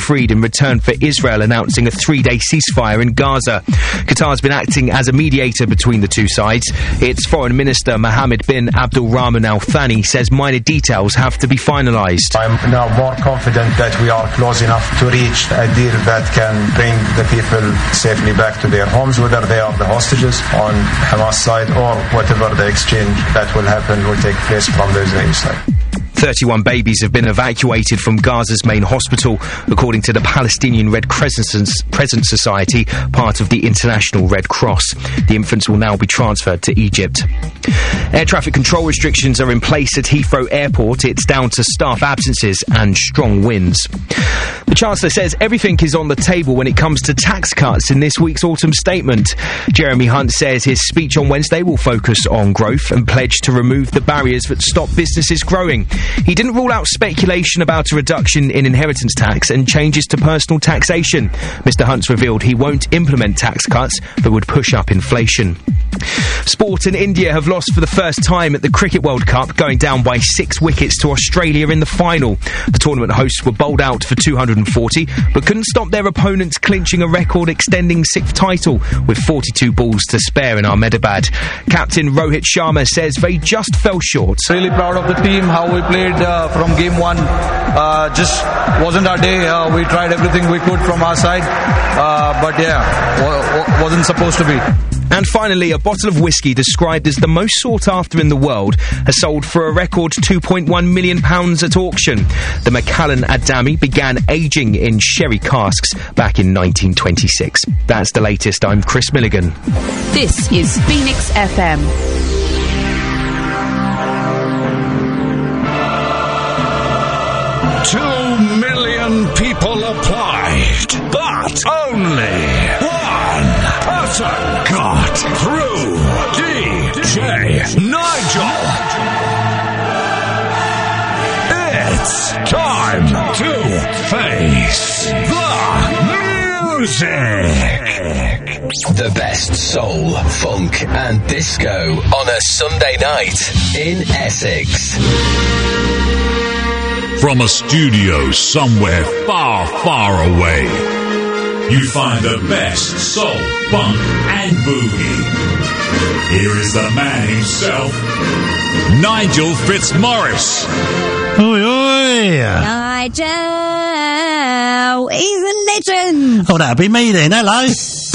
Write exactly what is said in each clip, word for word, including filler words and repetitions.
freed in return for Israel announcing a three-day ceasefire in Gaza. Qatar's been acting as a mediator between the two sides. Its Foreign Minister Mohammed bin Abdulrahman Al Thani says minor details have to be finalised. I'm now more confident that we are close enough to reach a deal that can bring the people safely back to their homes, whether they are the hostages on Hamas side or whatever the exchange that will happen will take place from the Israeli side. thirty-one babies have been evacuated from Gaza's main hospital, according to the Palestinian Red Crescent Society, part of the International Red Cross. The infants will now be transferred to Egypt. Air traffic control restrictions are in place at Heathrow Airport. It's down to staff absences and strong winds. The Chancellor says everything is on the table when it comes to tax cuts in this week's autumn statement. Jeremy Hunt says his speech on Wednesday will focus on growth and pledge to remove the barriers that stop businesses growing. He didn't rule out speculation about a reduction in inheritance tax and changes to personal taxation. Mister Hunt's revealed he won't implement tax cuts but would push up inflation. Sport in India have lost for the first time at the Cricket World Cup, going down by six wickets to Australia in the final. The tournament hosts were bowled out for two hundred forty, but couldn't stop their opponents clinching a record-extending sixth title with forty-two balls to spare in Ahmedabad. Captain Rohit Sharma says they just fell short. Really proud of the team, how we played uh, from game one. Uh, just wasn't our day. Uh, we tried everything we could from our side, uh, but yeah, w- w- wasn't supposed to be. And finally, a bottle of whiskey described as the most sought after in the world has sold for a record two point one million pounds at auction. The Macallan Adami began aging in sherry casks back in nineteen twenty-six. That's the latest. I'm Chris Milligan. This is Phoenix F M. Two million people applied, but only one person got through. D J Nigel. It's time to face the music. The best soul, funk and disco on a Sunday night in Essex. From a studio somewhere far, far away, you find the best soul, funk and boogie. Here is the man himself, Nigel Fitzmaurice. Oi, oi! Nigel, he's a legend! Oh, that'll be me then, hello!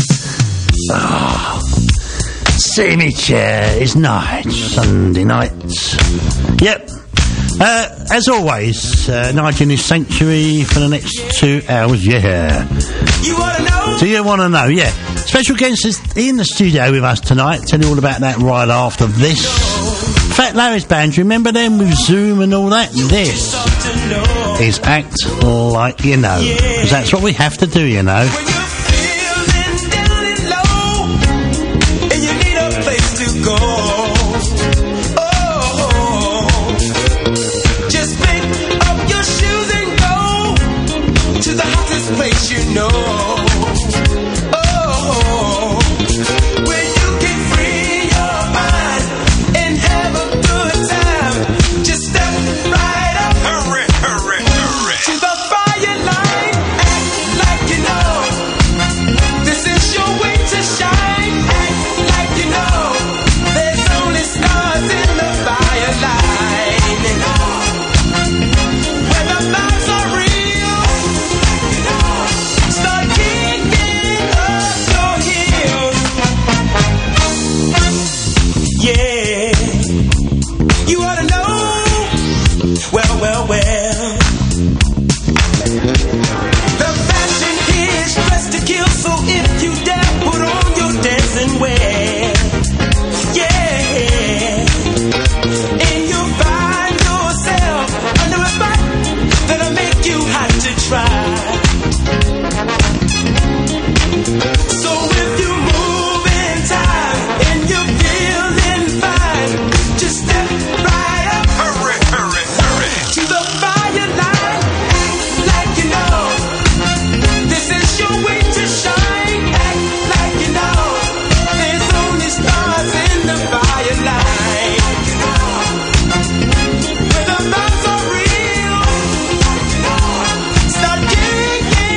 Oh, sit in my chair, it's night, Sunday nights. Yep. Uh, as always, uh, Nigel in his sanctuary for the next two hours, yeah. You wanna know? Do you want to know? Yeah. Special guest is in the studio with us tonight. Tell you all about that right after this. Fat Larry's band, remember them with Zoom and all that? This is Act Like You Know. Because that's what we have to do, you know. When you're feeling down and low, and you need a place to go. Place you know, oh, where you can free your mind and have a good time. Just step right up, hurry, hurry, hurry to the fire line. Act like you know this is your way to shine. Act like you know there's only stars in the fire line. Where the lights are real. Yeah, you ought to know. Well, well, well. The fashion here is dressed to kill, so if you dare, put on your dancing wear. Yeah, and you'll find yourself under a spot that'll make you hot to try. So if you move in time and you feeling fine, just step right up, hurry, hurry, hurry to the fire line. Act like you know this is your way to shine. Act like you know there's only stars in the fire line. Where the lights are real, start kicking.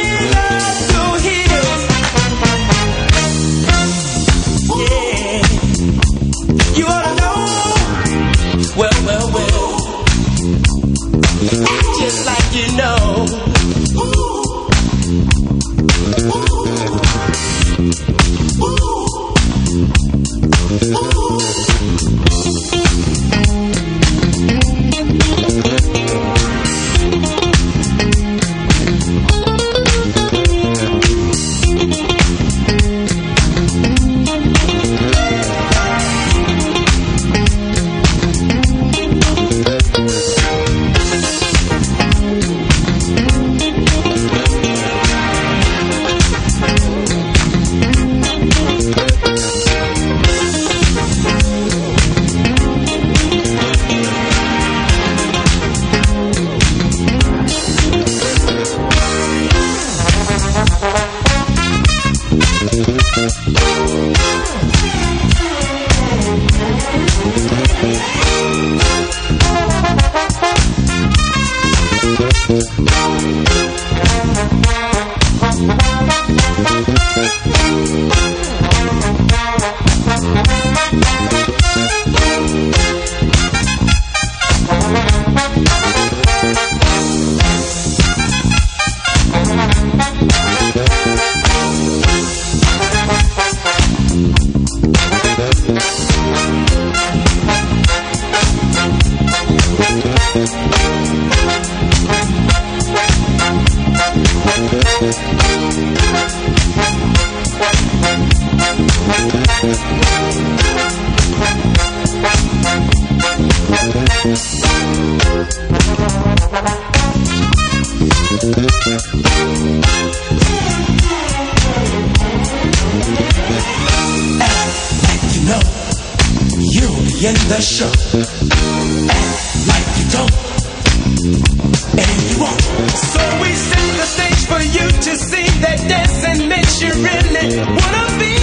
You know, you'll be in the show. Act like you don't, and you won't. So we set the stage for you to see that dancing makes you really wanna be.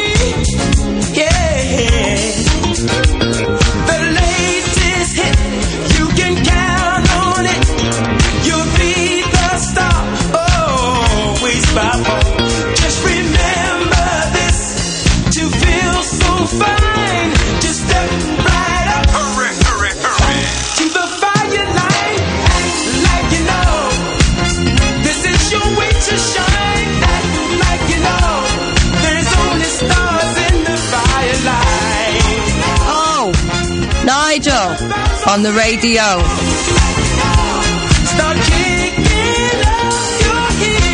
Yeah. The latest hit, you can count on it. You'll be the star, always by phone. Just remember this, to feel so fine, just step right up. Hurry, hurry, hurry. To the fire line, act like you know. This is your way to shine, act like you know. There's only stars in the firelight. Oh, Nigel, on the radio. Start kicking up your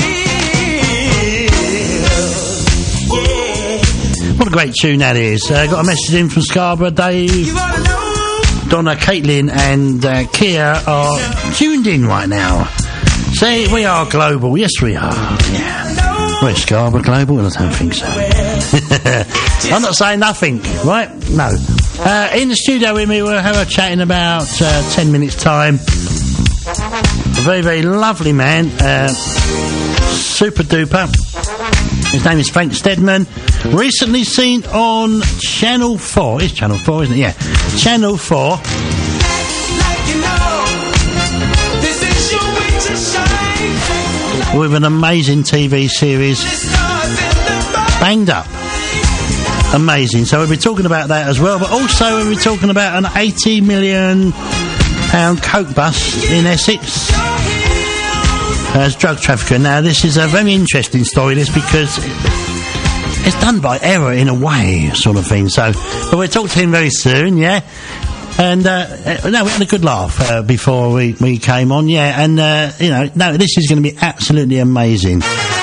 heels. Yeah. What a great tune that is. Uh, got a message in from Scarborough, Dave. You wanna know? Donna, Caitlin and uh, Kia are tuned in right now. Say, we are global. Yes, we are. Yeah. We're Scarborough Global? I don't think so. I'm not saying nothing, right? No. Uh, in the studio with me, we'll have a chatting about uh, ten minutes' time. A very, very lovely man. Uh, super duper. His name is Frank Steadman. Recently seen on Channel four. It's Channel four, isn't it? Yeah. Channel four. Like you know. This is your way to shine. With an amazing T V series. Stars in the firelight. Banged Up. Amazing. So we'll be talking about that as well, but also we'll be talking about an eighty million pound coke bust in Essex as drug trafficker. Now this is a very interesting story, this, because it's done by error in a way, sort of thing. So, but we'll talk to him very soon, yeah. And uh, uh, no, we had a good laugh uh, before we, we came on, yeah. And uh, you know, no, this is going to be absolutely amazing.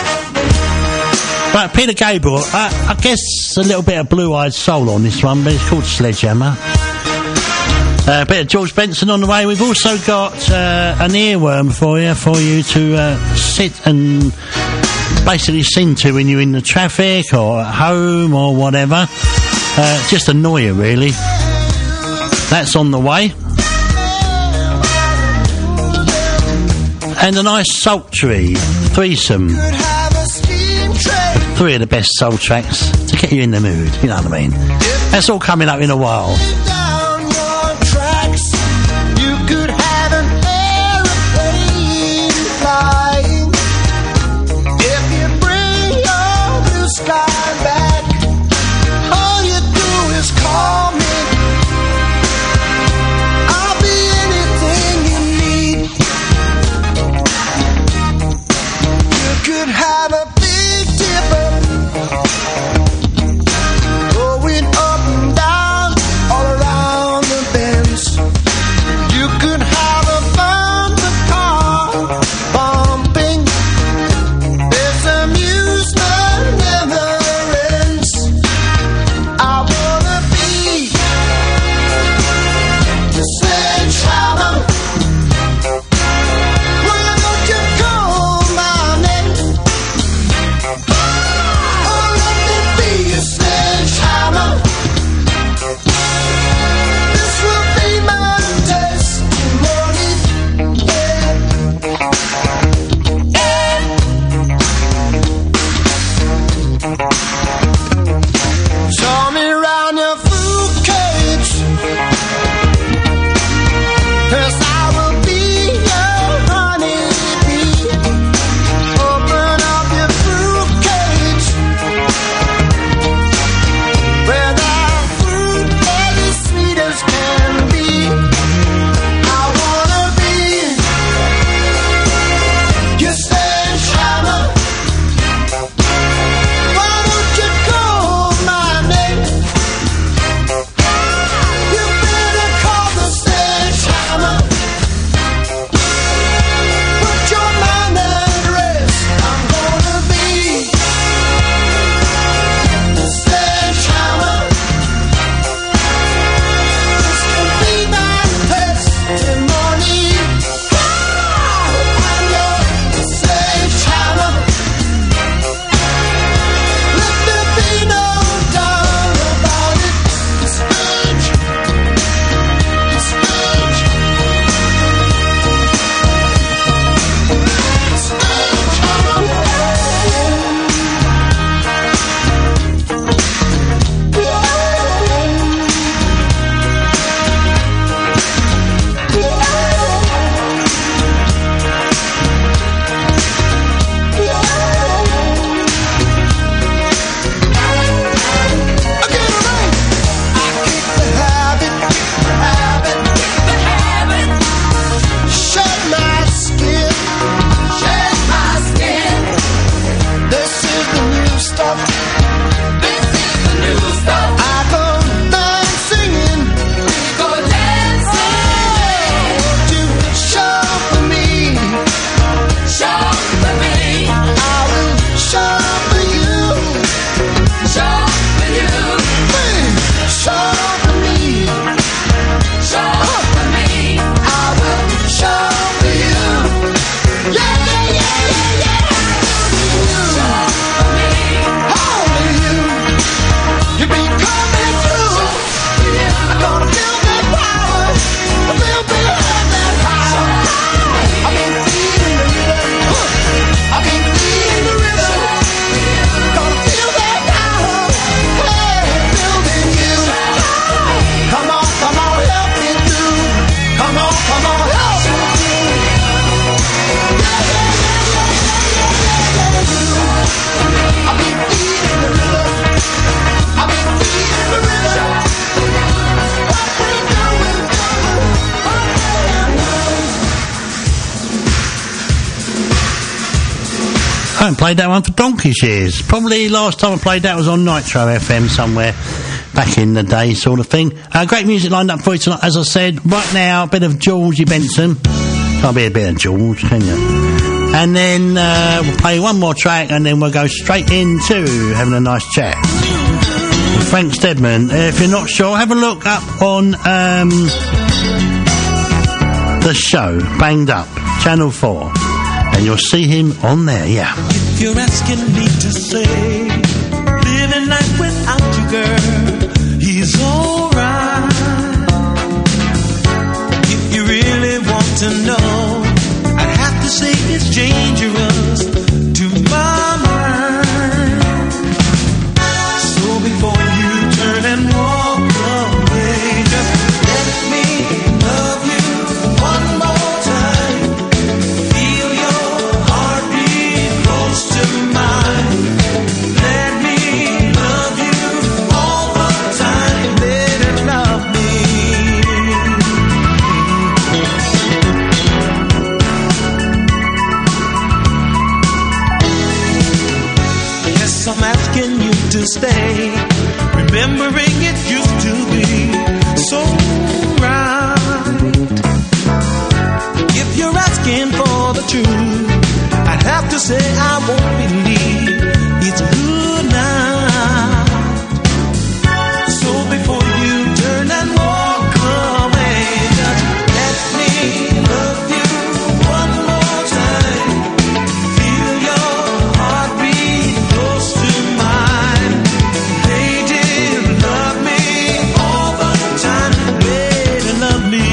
But Peter Gabriel, uh, I guess a little bit of Blue-Eyed Soul on this one, but it's called Sledgehammer. Uh, a bit of George Benson on the way. We've also got uh, an earworm for you, for you to uh, sit and basically sing to when you're in the traffic or at home or whatever. Uh, just annoy you, really. That's on the way. And a nice sultry threesome. Three of the best soul tracks to get you in the mood, you know what I mean? That's all coming up in a while. Going up and down all around. stuff. This is the new stuff. I go dance singing. We go dancing. Oh, to shop for me. Shop for me. I will shop for you. Shop for you. Hey, shop for me. Shop for me. I will shop for you. Yeah, yeah, yeah, yeah, yeah. Shop for me. Only you. You be coming through. I'm gonna feel that power. A little bit of that power. I've been feeling the rhythm. I've been feeling the rhythm. Gonna feel that power. Hey, building you. Come on, come on, help me through. Come on, come on, help me through. Yeah, yeah, yeah, yeah, yeah, yeah, yeah. I've been feeling the rhythm. I've been feeling the rhythm. What we doing, I haven't played that one for donkey's years. Probably last time I played that was on Nitro F M somewhere back in the day, sort of thing. Uh, great music lined up for you tonight, as I said. Right now, a bit of Georgie Benson. Can't be a bit of George, can you? And then uh, we'll play one more track, and then we'll go straight into having a nice chat with Frank Steadman. Uh, if you're not sure, have a look up on um, the show, Banged Up, Channel four. And you'll see him on there, yeah. If you're asking me to say, living life without you, girl, he's alright. If you really want to know, I'd have to say it's dangerous to my mind. So before you turn and walk away, just let me love you one more time. Feel your heartbeat close to mine. Let me love you all the time. Let it love me. Yes, I'm asking you to stay, remembering it used to be so right. If you're asking for the truth, I'd have to say I won't believe it's good now. So before you turn and walk away, just let me love you one more time. Feel your heartbeat close to mine. Lady, love me all the time. Lady, love me.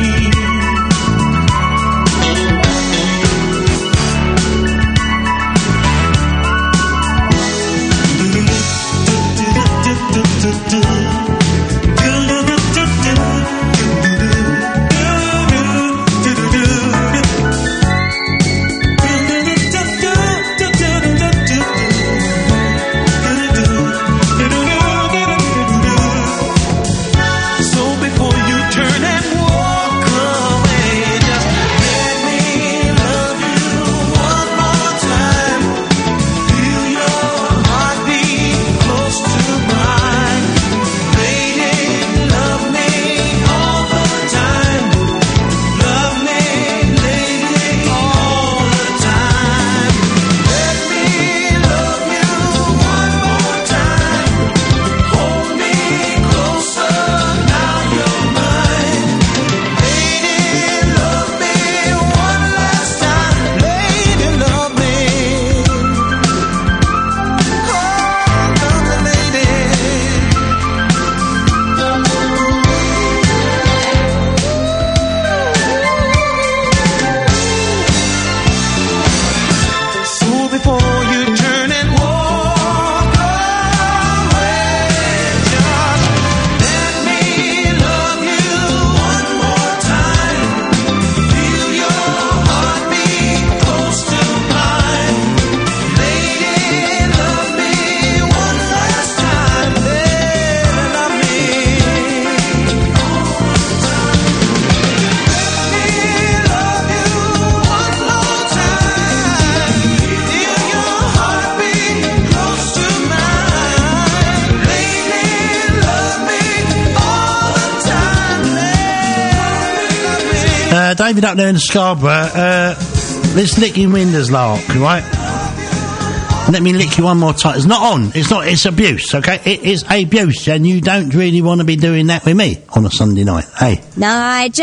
So before you turn and walk away, just let me love you one more time. Feel your heartbeat close to mine. Lady, love me all the time. Love me, lady, all the time. Let me love you one more time. Hold me closer, now you're mine. Lady, love me one last time. Lady, love me. Oh, love the lady. So before you turn and walk away, just let me love you one more time. Feel your heartbeat close to mine. Lady, love me one last time. Lady, love me. Let me love you one more time. Feel your uh, David up there in Scarborough, uh, let's lick your windows, Lark, right? Let me lick you one more time. It's not on. It's not. It's abuse, okay? It is abuse, and you don't really want to be doing that with me on a Sunday night, hey? Nigel,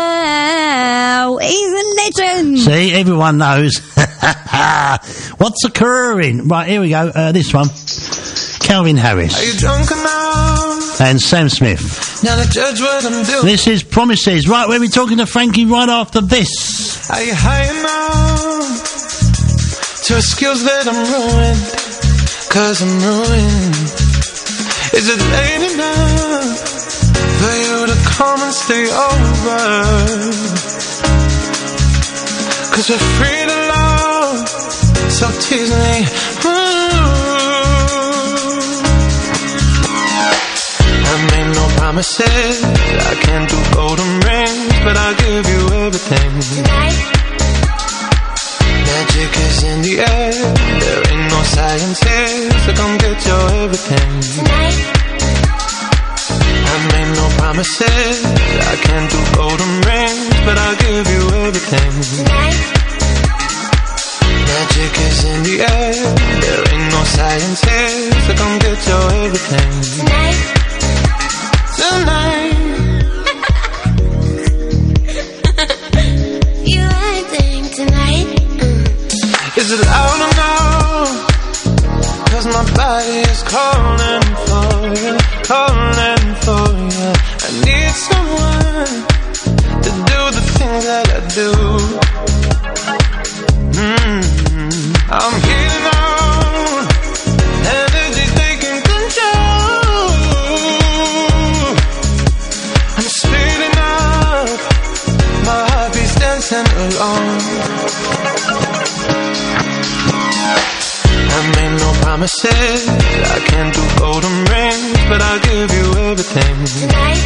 he's a legend. See, everyone knows. What's occurring? Right, here we go. Uh, this one. Calvin Harris. Are you drunk enough? And Sam Smith. Now to judge what I'm doing. This is Promises. Right, we'll be talking to Frankie right after this. Are you high enough to excuse that I'm ruined? Cause I'm ruined. Is it late enough for you to come and stay over? Cause we're free to love, so tease me. Ooh. I made no promises, I can't do golden rings, but I'll give you everything. Tonight. Magic is in the air, there ain't no science here, so come get your everything. Tonight. I made no promises, I can't do golden rings, but I'll give you everything. Tonight. Magic is in the air, there ain't no science here, so come get your everything. Tonight. Tonight. You I think tonight. Mm. Is it loud or no? Cause my body is calling for you, calling for you. I need someone to do the things that I do. Mm-hmm. I'm here now, energy taking control. I'm speeding up, my heart beats dancing alone. I made no promises, I can't do golden rings, but I'll give you everything. Tonight.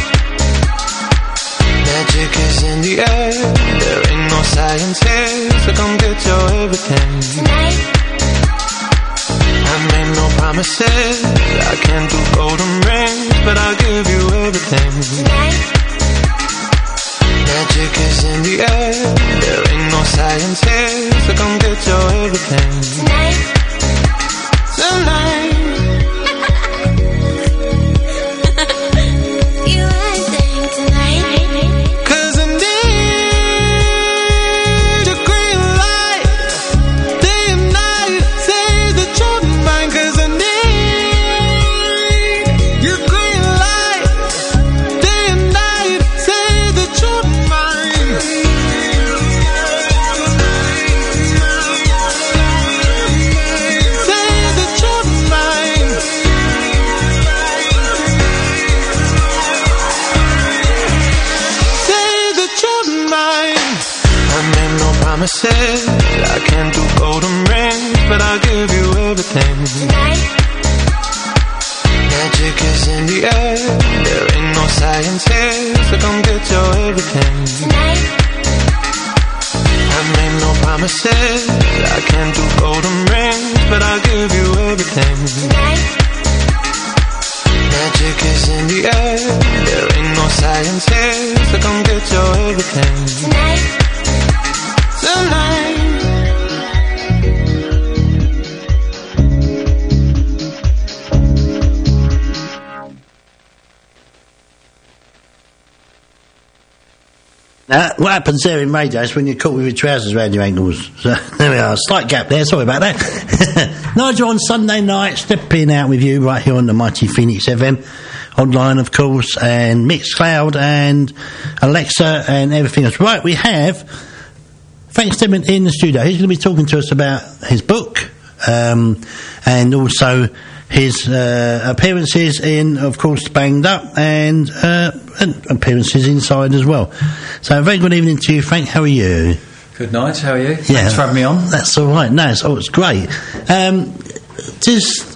Magic is in the air, there ain't no science here, so come get your everything. Tonight. I made no promises, I can't do golden rings, but I'll give you everything. Tonight. Magic is in the air, there ain't no science here, so come get your everything. Tonight. Tonight. You I think tonight. Cause I need a green light, day and night, say that you're mine. Cause I need your green light, day and night, say that you're mine. Say that you're mine. Say that you're mine. I made no promises, I can't do golden rings, but I'll give you everything. Tonight. Magic is in the air, there ain't no science here, so come get your everything. Tonight. I made no promises, I can't do golden rings, but I'll give you everything. Tonight. Magic is in the air, there ain't no science here, so come get your everything. Tonight. Tonight. Now, what happens there in radio is when you're caught with your trousers around your ankles. So, there we are. Slight gap there. Sorry about that. Nigel on Sunday night, stepping out with you right here on the mighty Phoenix F M. Online, of course, and Mixcloud and Alexa and everything else. Right, we have Frank Stedman in the studio. He's going to be talking to us about his book um, and also his uh, appearances in, of course, Banged Up, and, uh, and appearances inside as well. So, a very good evening to you, Frank. How are you? Good night. How are you? Yeah, Thanks for having me on. That's all right. No, it's, oh, it's great. Um, just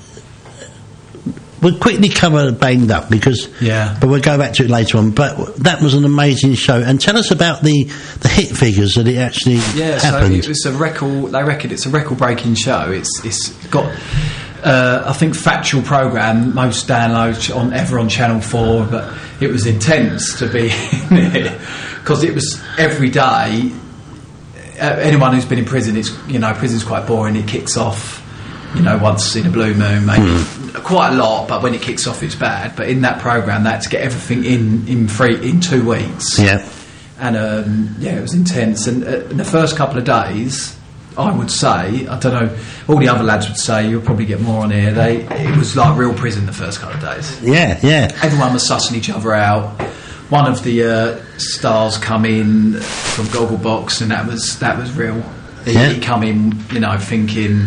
we'll quickly cover Banged Up because, yeah, but we'll go back to it later on. But that was an amazing show, and tell us about the, the hit figures that it actually yeah, happened. So it was a record. They reckon it's a record-breaking show. It's it's got. Uh, I think factual programme, most downloads on ever on Channel four, but it was intense to be in it because it was every day. Uh, anyone who's been in prison, it's you know, prison's quite boring. It kicks off, you know, once in a blue moon, maybe mm. quite a lot. But when it kicks off, it's bad. But in that program, they had to get everything in in three in two weeks. Yeah, and um, yeah, it was intense. And uh, in the first couple of days, I would say, I don't know, all the other lads would say, you'll probably get more on here. They it was like real prison the first couple of days. Yeah, yeah. Everyone was sussing each other out. One of the uh, stars come in from Gogglebox, and that was that was real. He, yeah. he come in, you know, thinking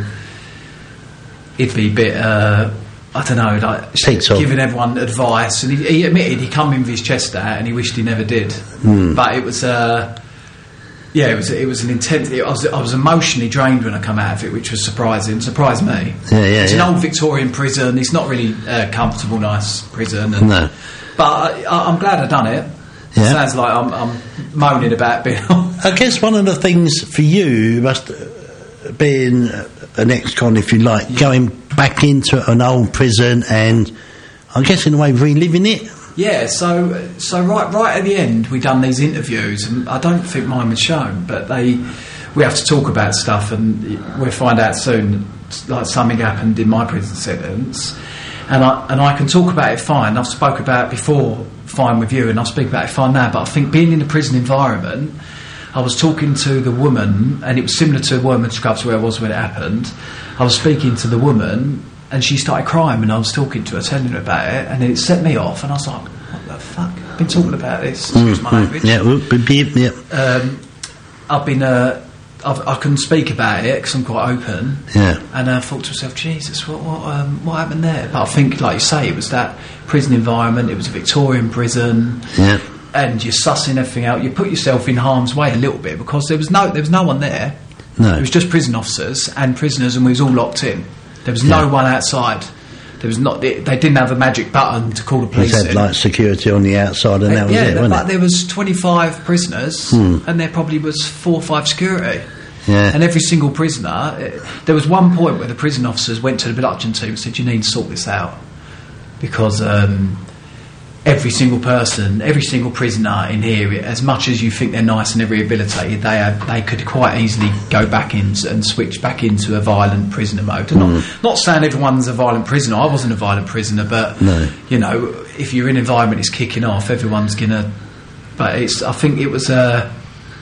he'd be a bit, uh, I don't know, like Pizza. giving everyone advice, and he, he admitted he come in with his chest out, and he wished he never did. Mm. But it was, uh, yeah, it was it was an intense. It, I was I was emotionally drained when I come out of it, which was surprising. Surprised me. Yeah, yeah. It's yeah. an old Victorian prison. It's not really a comfortable, nice prison. And, no. But I, I'm glad I've done it. Yeah. Sounds like I'm, I'm moaning about being. I guess one of the things for you must uh, being an ex-con, if you like, yeah. going back into an old prison and, I guess in a way, reliving it. Yeah. So, so right, right at the end, we done these interviews, and I don't think mine was shown, but they, we have to talk about stuff, and we'll find out soon. Like something happened in my prison sentence. And I and I can talk about it fine. I've spoke about it before fine with you, and I'll speak about it fine now. But I think being in a prison environment, I was talking to the woman, and it was similar to Wormwood Scrubs where I was when it happened. I was speaking to the woman, and she started crying, and I was talking to her, telling her about it, and it set me off, and I was like, what the fuck? I've been talking about this. Excuse mm, my language. Yeah, well, yeah. Um, I've been... Uh, I've, I couldn't speak about it because I'm quite open. Yeah. And I thought to myself, Jesus, what what, um, what happened there? But I think, like you say, it was that prison environment. It was a Victorian prison. Yeah. And you're sussing everything out. You put yourself in harm's way a little bit because there was no there was no one there. No. It was just prison officers and prisoners, and we was all locked in. There was no yeah. one outside. There was not. They, they didn't have a magic button to call the police. They had in. like security on the outside, and Uh, that was yeah, it, wasn't but it? there was twenty-five prisoners, Hmm. and there probably was four or five security. Yeah. And every single prisoner, uh, there was one point where the prison officers went to the production team and said, "You need to sort this out," because um, every single person, every single prisoner in here, as much as you think they're nice and they're rehabilitated, they have, they could quite easily go back in and switch back into a violent prisoner mode. Mm. Not, not saying everyone's a violent prisoner. I wasn't a violent prisoner, but no. you know, if you're in an environment it's kicking off, everyone's gonna. But it's. I think it was a. Uh,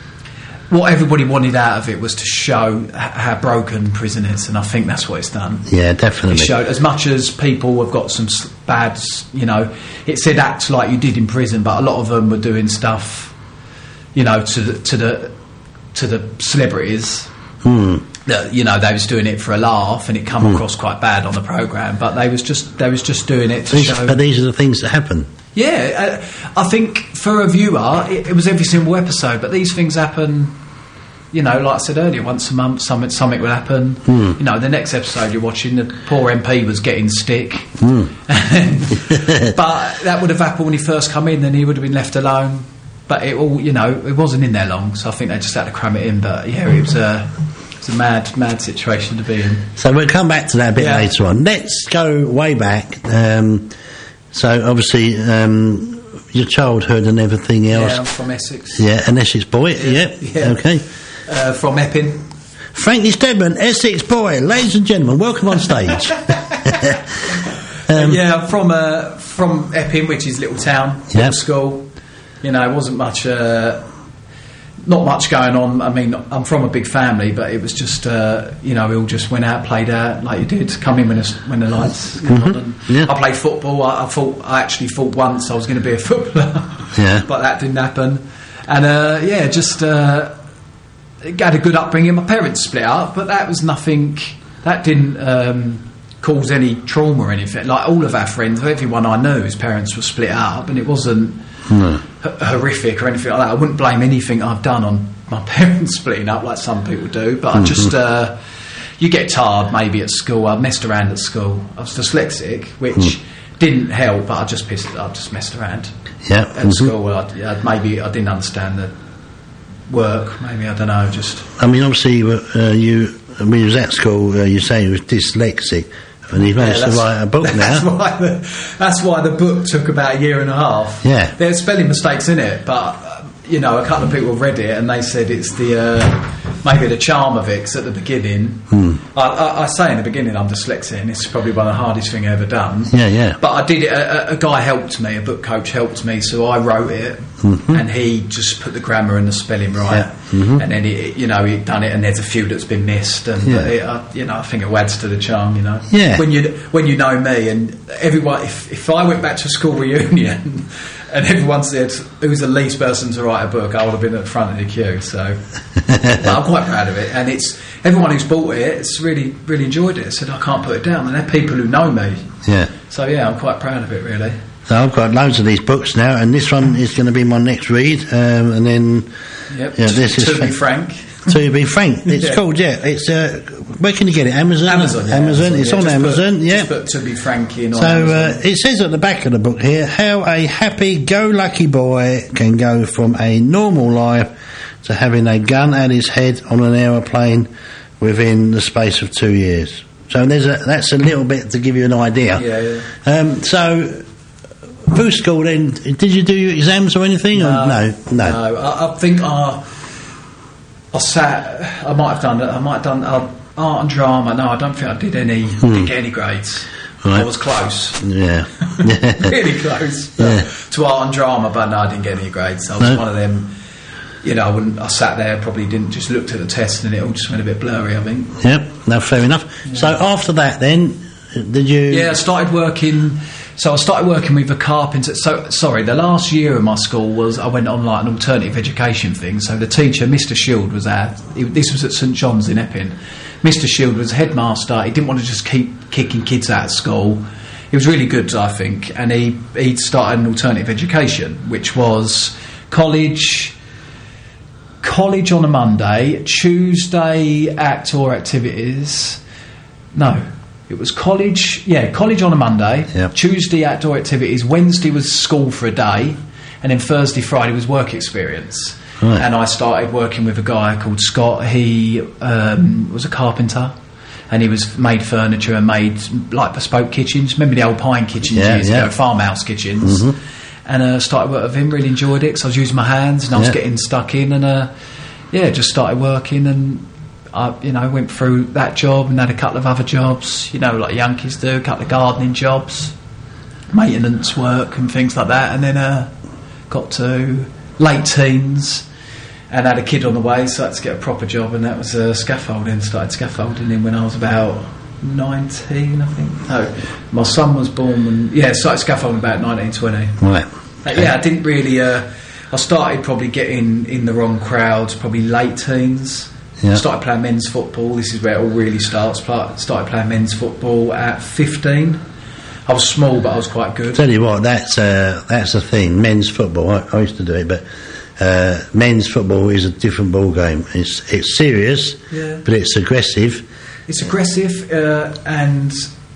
What everybody wanted out of it was to show h- how broken prison is, and I think that's what it's done. Yeah, definitely. It showed, as much as people have got some s- bad, s- you know, it said act like you did in prison, but a lot of them were doing stuff, you know, to the to the to the celebrities. Hmm. That, you know, they was doing it for a laugh, and it come Hmm. across quite bad on the programme. But they was just they was just doing it to These, show. but these are the things that happen. Yeah, uh, I think for a viewer, it, it was every single episode, but these things happen, you know, like I said earlier, once a month something, something will happen. Mm. You know, the next episode you're watching, the poor M P was getting stick. Mm. But that would have happened when he first come in, then he would have been left alone. But it all, you know, it wasn't in there long, so I think they just had to cram it in. But yeah, it was a, it was a mad, mad situation to be in. So we'll come back to that a bit Yeah. later on. Let's go way back. Um, so obviously, um, your childhood and everything else. Yeah, I'm from Essex. Yeah, an Essex boy. Yeah. Yeah. Okay. Uh, from Epping. Frankie Stedman, Essex boy. Ladies and gentlemen, welcome on stage. Um, yeah, I'm from uh, from Epping, which is a little town, little Yep. school. You know, it wasn't much, uh, not much going on. I mean, I'm from a big family, but it was just, uh, you know, we all just went out, played out like you did. Come in when the, when the lights come on. And Yeah. I played football. I, I thought I actually thought once I was going to be a footballer, Yeah. but that didn't happen. And uh, yeah, just uh, had a good upbringing. My parents split up, but that was nothing. That didn't. Um, cause any trauma or anything. Like all of our friends, everyone I knew, his parents were split up, and it wasn't No. h- horrific or anything like that. I wouldn't blame anything I've done on my parents splitting up like some people do, but I just uh, you get tired maybe at school. I messed around at school. I was dyslexic, which Mm. didn't help, but I just pissed, I just messed around Yeah. at Mhm. school. I, I, maybe I didn't understand the work. Maybe I don't know. Just I mean, obviously, uh, you when you was at school, uh, you say you was dyslexic, and you managed Yeah, to that's- write a book That's now. why, the, that's why the book took about a year and a half. Yeah. There's spelling mistakes in it, but uh, you know, a couple of people read it and they said it's the uh, maybe the charm of it. 'Cause at the beginning, Hmm. I, I, I say in the beginning I'm dyslexic, and it's probably one of the hardest thing I've ever done. Yeah, yeah. But I did it. A, a guy helped me, a book coach helped me, so I wrote it, Mhm. and he just put the grammar and the spelling right, Yeah. Mhm. and then he, you know, he'd done it, and there's a few that's been missed, and Yeah. it, I, you know, I think it adds to the charm, you know. Yeah. When you when you know me, and everyone, if if I went back to a school reunion. And everyone said, who's the least person to write a book? I would have been at the front of the queue. So but I'm quite proud of it. And it's everyone who's bought it, it's really, really enjoyed it. Said, I can't put it down. And they're people who know me. Yeah. So, yeah, I'm quite proud of it, really. So I've got loads of these books now, and this one is going to be my next read. Um, and then, Yep. yeah, to this is to be fa- frank. To be frank, it's Yeah. called, yeah. It's uh, where can you get it? Amazon. Amazon, yeah, Amazon. It's yeah, on just Amazon. put- yeah. just put To Be Frank in on So Amazon. uh, it says at the back of the book here how a happy-go-lucky boy can go from a normal life to having a gun at his head on an aeroplane within the space of two years. So there's a, that's a little bit to give you an idea. Yeah, yeah. Um, so through school, then, did you do your exams or anything? No, or no, no. no. I, I think I, I sat. I might have done. I might have done uh, art and drama. No, I don't think I did any. Didn't get any grades. Right. I was close. Yeah, really close Yeah. to art and drama, but no, I didn't get any grades. I was No. one of them. You know, when I sat there, probably didn't just looked at the test, and it all just went a bit blurry. I think. Yep. No, fair enough. So after that, then, did you? Yeah, I started working. So I started working with a carpenter. So sorry, the last year of my school was I went on like an alternative education thing. So the teacher, Mister Shield, was at. He, this was at St John's in Epping. Mister Shield was headmaster. He didn't want to just keep kicking kids out of school. He was really good, I think, and he he started an alternative education, which was college. College on a Monday, Tuesday outdoor activities. No, it was college. Yeah, college on a Monday. Yep. Tuesday outdoor activities. Wednesday was school for a day, and then Thursday, Friday was work experience. Right. And I started working with a guy called Scott. He um, was a carpenter, and he was made furniture and made like bespoke kitchens. Remember the old pine kitchens Yeah, years yeah. ago, farmhouse kitchens. Mhm. And uh, started work with him. Really enjoyed it because I was using my hands and I was Yeah. getting stuck in. And uh, yeah, just started working and I, you know, went through that job and had a couple of other jobs. You know, like young kids do, a couple of gardening jobs, maintenance work and things like that. And then uh, got to late teens and had a kid on the way, so I had to get a proper job, and that was uh, scaffolding. Started scaffolding in when I was about nineteen, I think. No, my son was born when yeah, started scaffolding about nineteen, twenty. Right. Uh, yeah, I didn't really. Uh, I started probably getting in the wrong crowds, probably late teens. Yeah. Started playing men's football. This is where it all really starts. Pla- Started playing men's football at fifteen. I was small, but I was quite good. Tell you what, that's uh, that's the thing. Men's football. I, I used to do it, but uh, men's football is a different ball game. It's it's serious, Yeah. but it's aggressive. It's aggressive, uh, and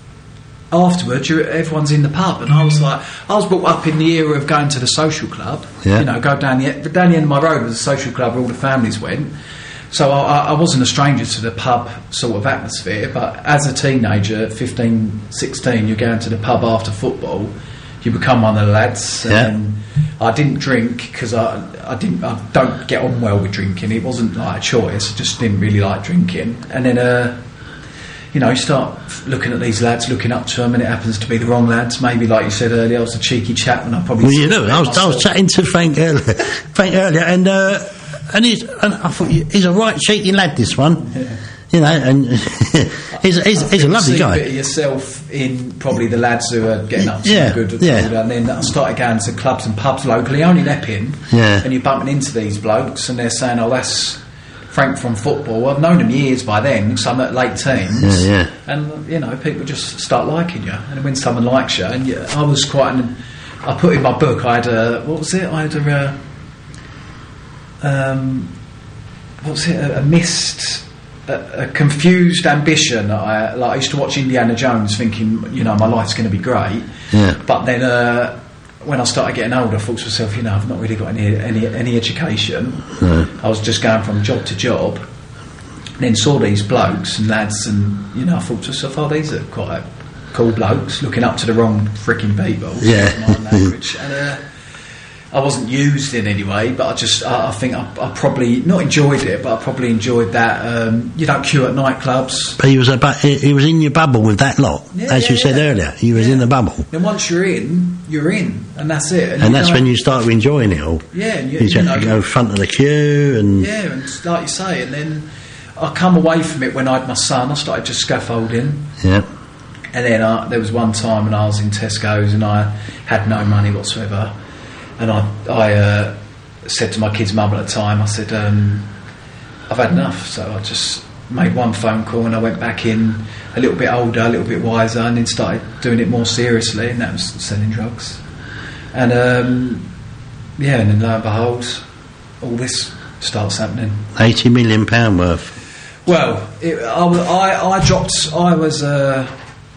afterwards, you're, everyone's in the pub, and I was like, I was brought up in the era of going to the social club. Yeah. You know, go down the down the end of my road was a social club where all the families went. So I, I wasn't a stranger to the pub sort of atmosphere, but as a teenager, fifteen, sixteen, you're going to the pub after football, you become one of the lads. Yeah. And I didn't drink because I, I didn't I don't get on well with drinking. It wasn't like a choice, I just didn't really like drinking. And then uh, you know, you start looking at these lads, looking up to them, and it happens to be the wrong lads. Maybe, like you said earlier, I was a cheeky chap, and I probably Well, you know, I was, I was chatting to Frank earlier, Frank earlier, and uh, and he's and I thought he's a right cheeky lad. This one, Yeah. you know, and he's he's, he's a lovely see guy. a bit of yourself in probably the lads who are getting up to Yeah, some good, yeah. and then I started going to clubs and pubs locally, only in Epping, Yeah. and you're bumping into these blokes, and they're saying, "Oh, that's Frank from football." I've known him years by then, because I'm at late teens, Yeah, yeah. and you know, people just start liking you, and when someone likes you, and you, I was quite an. I put in my book, I had a what was it? I had a. Uh, um, what was it? A, a missed. A, a confused ambition. I, like, I used to watch Indiana Jones thinking, you know, my life's going to be great. Yeah. But then uh, when I started getting older, I thought to myself, you know, I've not really got any any, any education. No. I was just going from job to job. And then saw these blokes and lads, and, you know, I thought to myself, oh, these are quite cool blokes, looking up to the wrong freaking people. Yeah. My language. And, uh, I wasn't used in any way, but I just, I, I think I, I probably not enjoyed it, but I probably enjoyed that. Um, you don't queue at nightclubs. But he was a bu- he, he was in your bubble with that lot, Yeah, as yeah, you said yeah. earlier. He was in the bubble, Then once you're in, you're in, and that's it. and you that's know- when you start enjoying it all. Yeah, and you, You you just know, go front of the queue, and yeah, and like you say, and then I come away from it when I had my son. I started just scaffolding. yeah, And then uh, there was one time when I was in Tesco's and I had no money whatsoever, and I, I uh, said to my kid's mum at the time, I said, um, I've had enough. So I just made one phone call and I went back in a little bit older, a little bit wiser, and then started doing it more seriously, and that was selling drugs. And um, yeah, and then lo and behold, all this starts happening. eighty million pound worth. Well, it, I, wa- I, I dropped. I was. Uh,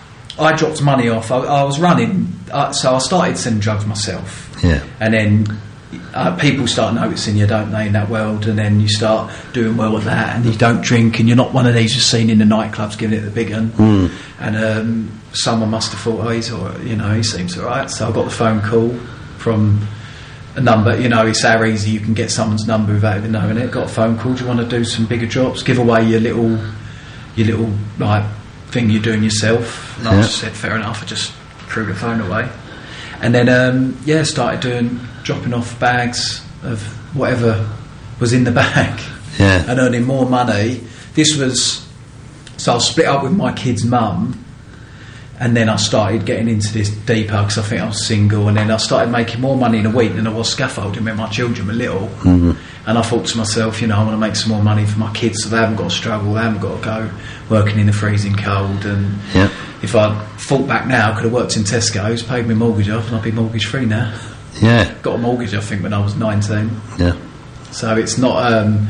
I dropped money off. I, I was running, uh, so I started selling drugs myself. Yeah. And then uh, people start noticing you, don't they, in that world? And then you start doing well with that, and you don't drink, and you're not one of these you're seen in the nightclubs giving it the big un. Mm. And um, someone must have thought, oh, he's all right, you know, he seems all right. So I got the phone call from a number, you know, it's how easy you can get someone's number without even knowing it. Got a phone call, do you want to do some bigger drops? Give away your little, your little, like, thing you're doing yourself. And I Yeah. just said, fair enough, I just threw the phone away. And then, um, yeah, started doing, dropping off bags of whatever was in the bag. Yeah. And earning more money. This was, so I was split up with my kid's mum, and then I started getting into this deeper because I think I was single, and then I started making more money in a week than I was scaffolding when my children were little. Mhm. And I thought to myself, you know, I want to make some more money for my kids so they haven't got to struggle, they haven't got to go working in the freezing cold. And Yeah. if I thought back now, I could have worked in Tesco's, paid my mortgage off, and I'd be mortgage free now. Yeah. Got a mortgage, I think, when I was nineteen. Yeah. So it's not, um,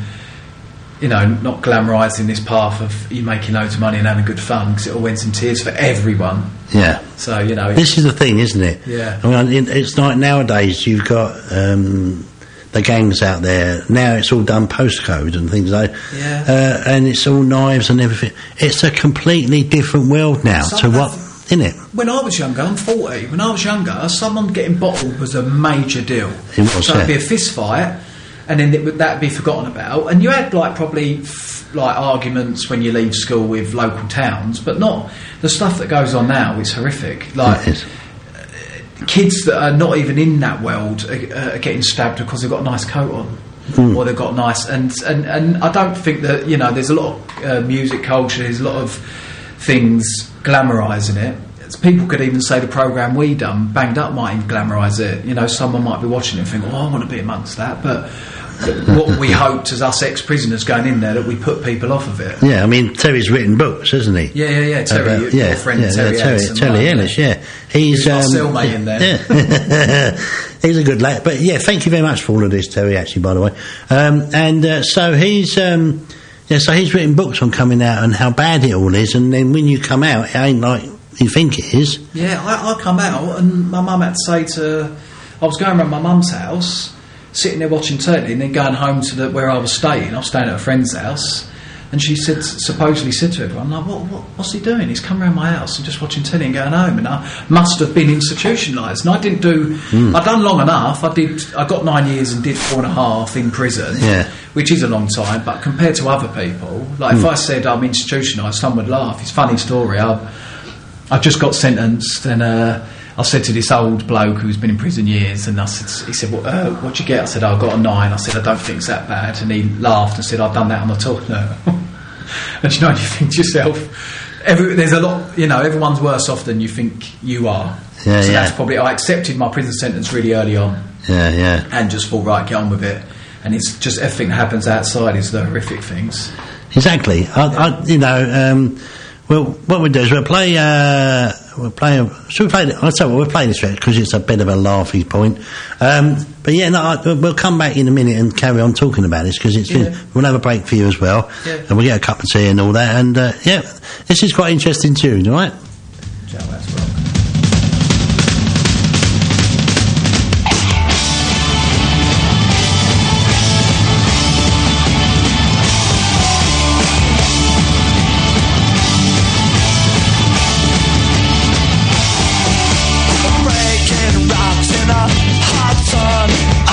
you know, not glamorising this path of you making loads of money and having good fun, because it all went in tears for everyone. Yeah. So, you know, This is the thing, isn't it? Yeah. I mean, it- it's like nowadays you've got um, the gangs out there. Now it's all done postcode and things like that. Yeah. Uh, and it's all knives and everything. It's a completely different world now So to what, isn't it? when I was younger, I'm forty, when I was younger, someone getting bottled was a major deal. It was, so it'd yeah. be a fist fight, and then it would, that'd be forgotten about. And you had, like, probably, f- like, arguments when you leave school with local towns, but not the stuff that goes on now is horrific. Like, It is. kids that are not even in that world are, are getting stabbed because they've got a nice coat on. Mm. Or they've got nice, and, and, and I don't think that, you know, there's a lot of uh, music culture, there's a lot of things glamorising it. It's- People could even say the programme we done, Banged Up, might even glamorise it. You know, someone might be watching it and think, oh, I want to be amongst that. But what we hoped as us ex-prisoners going in there, that we put people off of it. Yeah, I mean, Terry's written books, hasn't he? Yeah, yeah, yeah. Terry, About- your, yeah, your friend yeah, Terry yeah, Terry, Ellis. and Terry mine, Ellis, yeah. He's, He's my um, cellmate in there. Yeah. He's a good lad. But yeah, thank you very much for all of this, Terry, actually, by the way. Um, and uh, so he's, um, yeah, so he's written books on coming out and how bad it all is, and then when you come out, it ain't like you think it is. Yeah, I, I come out and my mum had to say to... I was going around my mum's house, sitting there watching telly, and then going home to the, where I was staying. I was staying at a friend's house, and she said, supposedly said to everyone, like, what, what, what's he doing? He's come around my house and just watching telly and going home, and I must have been institutionalised. And I didn't do... Mm. I'd done long enough. I did. I got nine years and did four and a half in prison, Yeah. which is a long time, but compared to other people, like Mm. if I said I'm institutionalised, someone would laugh. It's a funny story. I, I just got sentenced, and uh, I said to this old bloke who's been in prison years, and I said, he said, well, uh, what'd you get? I said, oh, I got a nine. I said, I don't think it's that bad. And he laughed and said, I've done that on the toilet. And you know, you think to yourself, every, there's a lot, you know, everyone's worse off than you think you are. Yeah, so yeah. that's probably, I accepted my prison sentence really early on, Yeah, yeah. and just thought, right, get on with it. And it's just everything that happens outside is the horrific things. Exactly. I, I, you know, um, well, what we'll do is we'll play. Uh, we'll play. A, should we play? The, I'll tell you what, we'll play this because it's a bit of a laughy point. Um, but yeah, no, I, we'll come back in a minute and carry on talking about this because it's. Yeah. We'll have a break for you as well, Yeah. and we'll get a cup of tea and all that. And uh, yeah, this is quite interesting tune, all right? Ciao, that's rock. Breaking rocks in a hot sun.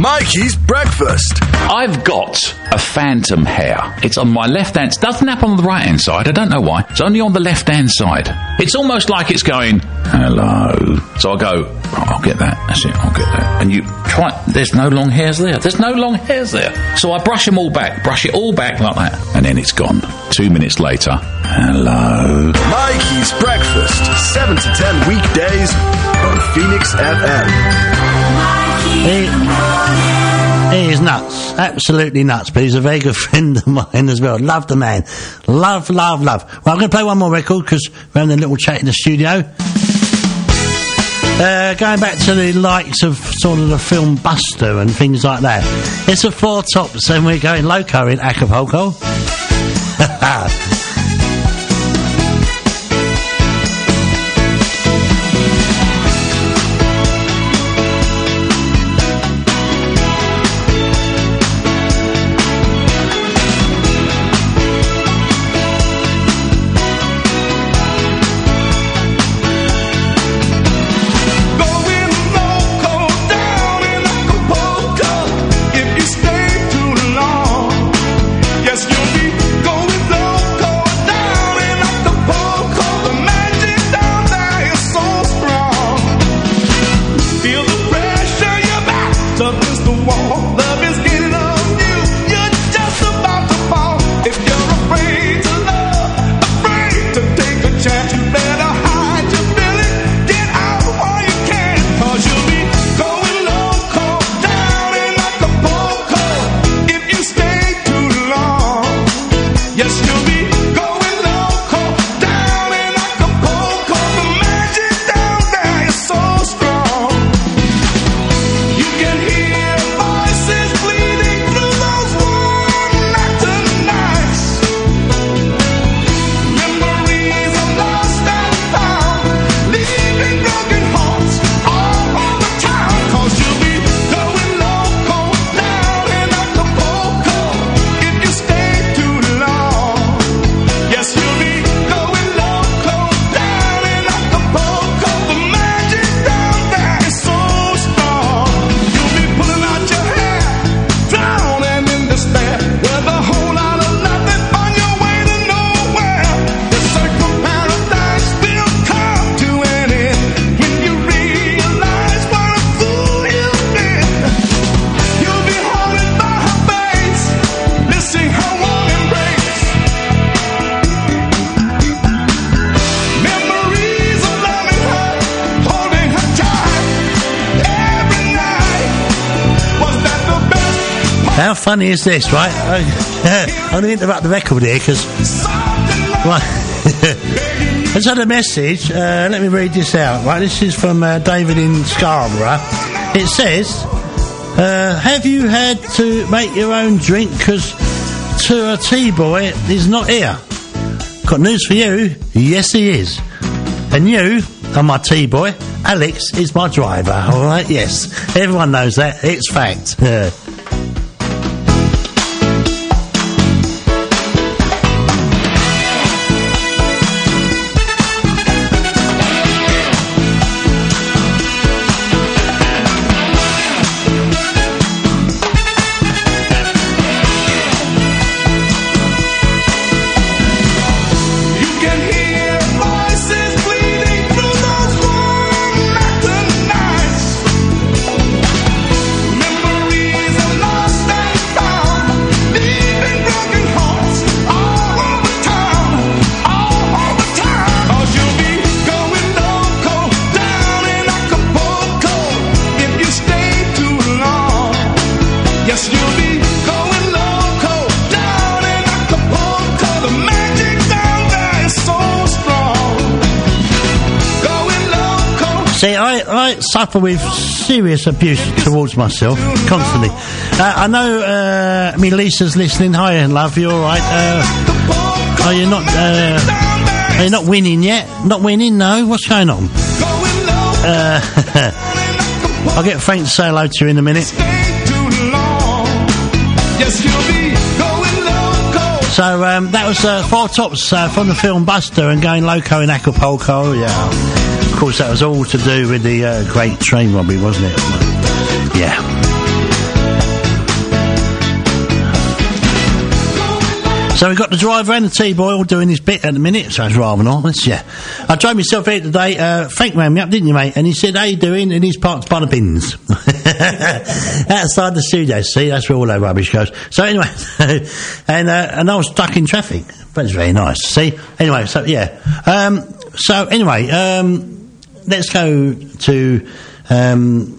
Mikey's Breakfast. I've got a phantom hair. It's on my left hand. It doesn't happen on the right hand side. I don't know why. It's only on the left hand side. It's almost like it's going, hello. So I go, oh, I'll get that. That's it. I'll get that. And you try. There's no long hairs there. There's no long hairs there. So I brush them all back. Brush it all back like that. And then it's gone. Two minutes later, hello. Mikey's Breakfast. seven to ten weekdays on Phoenix F M. He, he is nuts, absolutely nuts, but he's a very good friend of mine as well. Love the man. Love, love, love. Well, I'm going to play one more record because we're having a little chat in the studio. Uh, going back to the likes of sort of the film Buster and things like that. It's a Four Tops and we're going loco in Acapulco. How funny is this, right? I'm going to interrupt the record here because... Right. I just had a message. Uh, let me read this out. Right, this is from uh, David in Scarborough. It says, uh, have you had to make your own drink because to a T-boy is not here? Got news for you. Yes, he is. And you are my T-boy. Alex is my driver. All right, yes. Everyone knows that. It's fact. Uh, See, I, I suffer with serious abuse towards myself, constantly. Uh, I know, uh, I mean, Lisa's listening. Hi, love, you all right? Uh, are you not, uh, are you not winning yet? Not winning? No? What's going on? Uh, I'll get Frank to say hello to you in a minute. So, um, that was uh, Four Tops uh, from the film Buster and going loco in Acapulco, yeah. Of course, that was all to do with the uh, great train robbery, wasn't it? Yeah. So we've got the driver and the T-boy all doing his bit at the minute, so it's rather nice, yeah. I drove myself out today, uh, Frank rang me up, didn't you, mate? And he said, how you doing? And he's parked by the bins. Outside the studio, see, that's where all that rubbish goes. So anyway, and uh, and I was stuck in traffic, but it's very nice, see? Anyway, so yeah. Um, so anyway, um, let's go to... Um,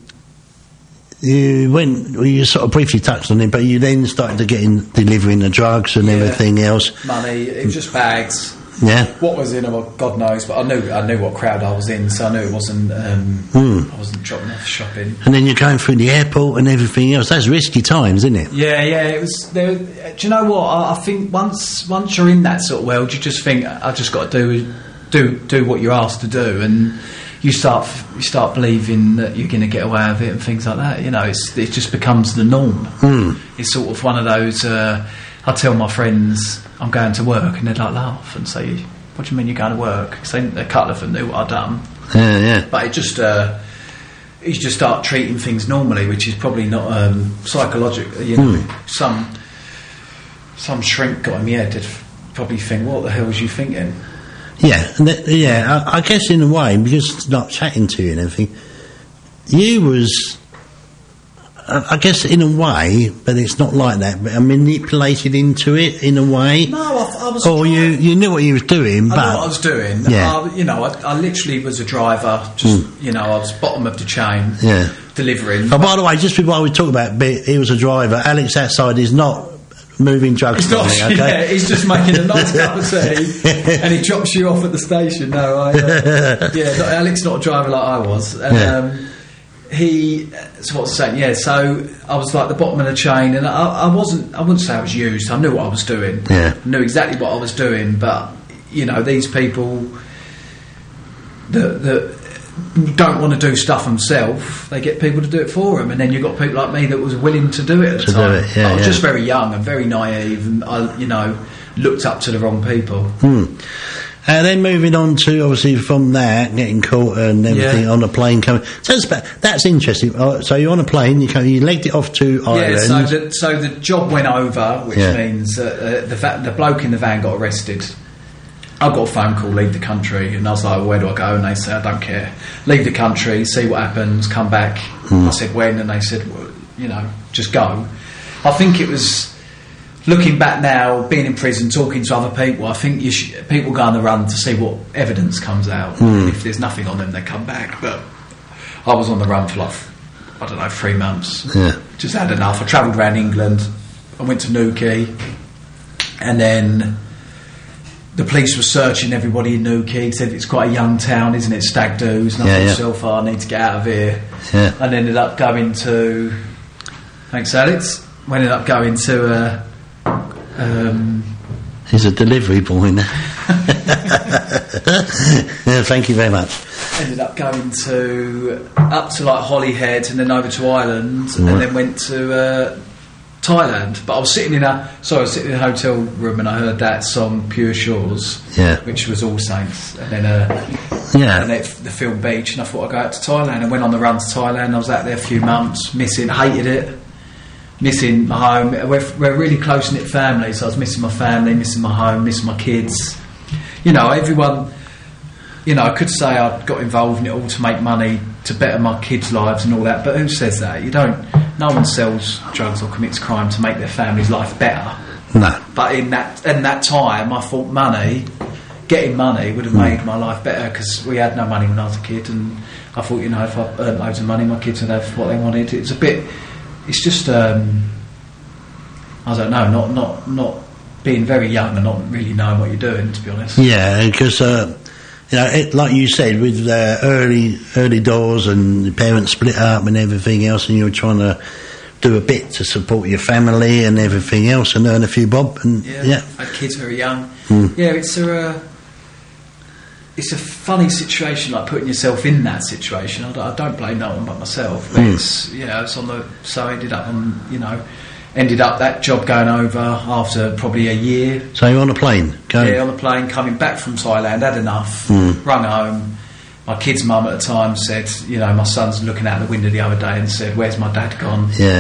You went, well, you sort of briefly touched on it, but you then started to get in delivering the drugs and Yeah. everything else. Money, it was just bags. Yeah. What was in them, God knows, but I knew I knew what crowd I was in, so I knew it wasn't. Um, Hmm. I wasn't dropping off shopping. And then you're going through the airport and everything else. That's risky times, isn't it? Yeah, yeah. It was. There, do you know what? I, I think once once you're in that sort of world, you just think I just got to do do do what you're asked to do, and you start you start believing that you're going to get away with it and things like that. You know, it's it just becomes the norm. Mm. It's sort of one of those. Uh, I tell my friends I'm going to work, and they'd like laugh and say, "What do you mean you're going to work?" Because a couple of them knew what I'd done. Yeah, yeah. But it just. Uh, You just start treating things normally, which is probably not um, psychological. You know, Hmm. some some shrink got in my head. Did probably think, "What the hell was you thinking?" Yeah, and that, yeah. I, I guess in a way, because not chatting to you and everything, you was, I, I guess in a way, but it's not like that. But I manipulated into it in a way. No, I, I was. Or you, you knew what you was doing, I but knew what I was doing. Yeah. I, you know, I, I literally was a driver. Just you know, I was bottom of the chain. Yeah. Delivering. Oh, by the way, just before we talk about it, he was a driver. Alex outside is not moving drugs. He's not, for me, okay? yeah, he's just making a nice cup of tea and he drops you off at the station. No, I, uh, yeah, not, Alex not a driver like I was. And, Yeah. um, he, so what's I saying? Yeah, so I was like the bottom of the chain, and I, I wasn't. I wouldn't say I was used. I knew what I was doing. Yeah. I knew exactly what I was doing. But you know, these people that that don't want to do stuff themselves, they get people to do it for them, and then you've got people like me that was willing to do it at the To do time. it, yeah, I was yeah. just very young and very naive, and I, you know, looked up to the wrong people. Hmm. And then moving on to obviously from that, getting caught and everything Yeah. on a plane coming. So that's, about- that's interesting. Uh, So you're on a plane, you come, you legged it off to Ireland. Yeah, so the, so the job went over, which Yeah. means uh, uh, the va- the bloke in the van got arrested. I got a phone call, leave the country, and I was like, well, where do I go? And they said, I don't care. Leave the country, see what happens, come back. Hmm. I said, when? And they said, well, you know, just go. I think it was, looking back now, being in prison, talking to other people, I think you sh- people go on the run to see what evidence comes out. Hmm. And if there's nothing on them, they come back. But I was on the run for like, I don't know, three months. Yeah. Just had enough. I travelled around England. I went to Newquay, and then the police were searching everybody in Newquay. Said it's quite a young town, isn't it? Stag do's. And I Yeah, thought, yeah. so far, I need to get out of here. Yeah. And ended up going to. Thanks, Alex. We ended up going to. Uh, um, He's a delivery boy now. Yeah, thank you very much. ended up going to up to like Holyhead and then over to Ireland Right. and then went to uh, Thailand. But I was sitting in a sorry, I was sitting in a hotel room and I heard that song Pure Shores, Yeah. which was All Saints, and then uh, Yeah. and then the film Beach, and I thought I'd go out to Thailand and went on the run to Thailand. I was out there a few months, missing, hated it, missing my home. We're, we're a really close knit family, so I was missing my family, missing my home, missing my kids. You know, everyone. You know, I could say I got involved in it all to make money, to better my kids' lives and all that, but who says that? You don't. No one sells drugs or commits crime to make their family's life better. No. But in that in that time, I thought money, getting money, would have made my life better because we had no money when I was a kid, and I thought, you know, if I earned loads of money, my kids would have what they wanted. It's a bit. It's just. Um, I don't know. Not not not being very young and not really knowing what you're doing. To be honest. Yeah, because uh, you know, it, like you said, with uh, early early doors and the parents split up and everything else, and you were trying to do a bit to support your family and everything else, and earn a few bob, and Yeah, yeah, I had kids very young. Mm. Yeah, it's a uh, it's a funny situation, like putting yourself in that situation. I don't, I don't blame no one but myself. But Mm. it's yeah, it's on the so I ended up on you know ended up that job going over after probably a year. So you're on a plane, going. Yeah, on the plane coming back from Thailand, had enough, Mm. rung home. My kid's mum at the time said, you know, my son's looking out the window the other day and said, "Where's my dad gone?" Yeah.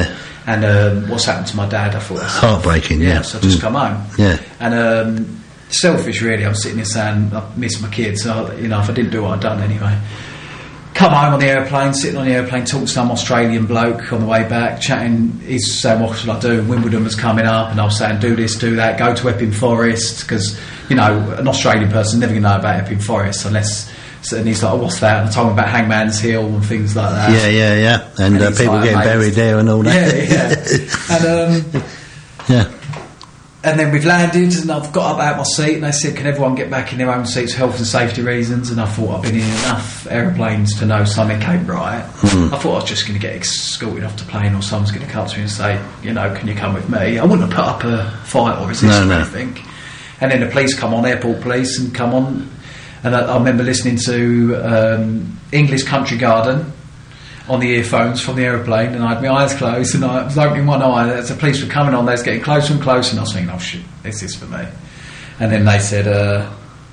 And um, what's happened to my dad? I thought that's Heartbreaking, yeah. So I just Mm. come home. Yeah. And um, selfish, really. I'm sitting here saying I miss my kids. So, you know, if I didn't do what I'd done anyway. Come home on the airplane, sitting on the airplane, talking to some Australian bloke on the way back, chatting. He's saying, what should I do? Wimbledon was coming up, and I was saying, do this, do that, go to Epping Forest, because, you know, an Australian person never going to know about Epping Forest unless... So, and he's like, oh, what's that? And I told him about Hangman's Hill and things like that. Yeah, yeah, yeah. And, And uh, he's people like, getting mate, buried there and all that. Yeah, yeah. and, um, yeah. and then we've landed, and I've got up out of my seat, and they said, can everyone get back in their own seats for health and safety reasons? And I thought I've been in enough aeroplanes to know something ain't right. Mm. I thought I was just going to get escorted off the plane, or someone's going to come to me and say, you know, can you come with me? I wouldn't have put up a fight or resist No, or no. anything. And then the police come on, airport police, and come on. And I, I remember listening to um, English Country Garden on the earphones from the aeroplane, and I had my eyes closed, and I was opening one eye, and as the police were coming on, they was getting closer and closer, and I was thinking, oh shit, this is for me. And then they said, uh,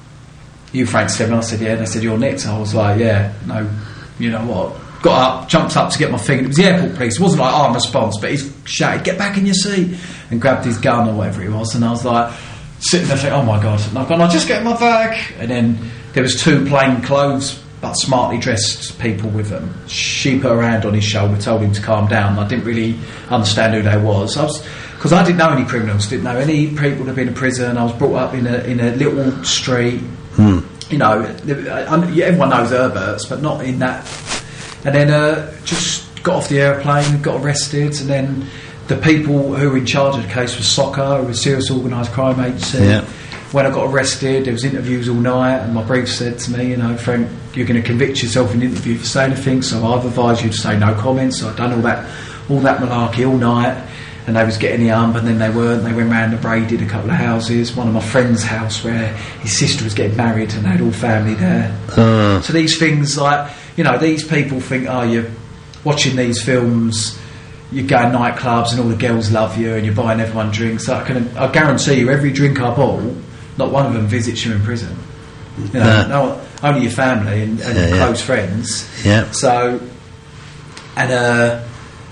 you Frank Stebbins? I said, yeah. And they said, you're next. I was like, yeah, no, you know what? Got up, jumped up to get my thing, and it was the airport police. It wasn't like armed response, but he's shouted, get back in your seat, and grabbed his gun or whatever it was, and I was like, sitting there thinking, oh my god, and I've gone, I'll just get in my bag. And then there was two plain clothes but smartly dressed people with them. She put her hand on his shoulder, told him to calm down. I didn't really understand who they was. I was because I didn't know any criminals, didn't know any people that had been in prison. I was brought up in a in a little street. Mm. You know, everyone knows Herbert's, but not in that. And then uh, just got off the airplane, got arrested, and then the people who were in charge of the case was SOCA, who was Serious Organised Crime Agency. Yeah. When I got arrested, there was interviews all night, and my brief said to me, you know, Frank, you're going to convict yourself in an interview for saying anything, so I've advised you to say no comments. So I'd done all that, all that malarkey all night, and they was getting the ump, and then they weren't. They went round and raided a couple of houses. One of my friend's house where his sister was getting married, and they had all family there. Uh. So these things, like, you know, these people think, oh, you're watching these films, you go in nightclubs and all the girls love you, and you're buying everyone drinks. I can, I guarantee you, every drink I bought, not one of them visits you in prison. You know, No. no, only your family and, and Yeah, your yeah. close friends. Yeah. So, and uh,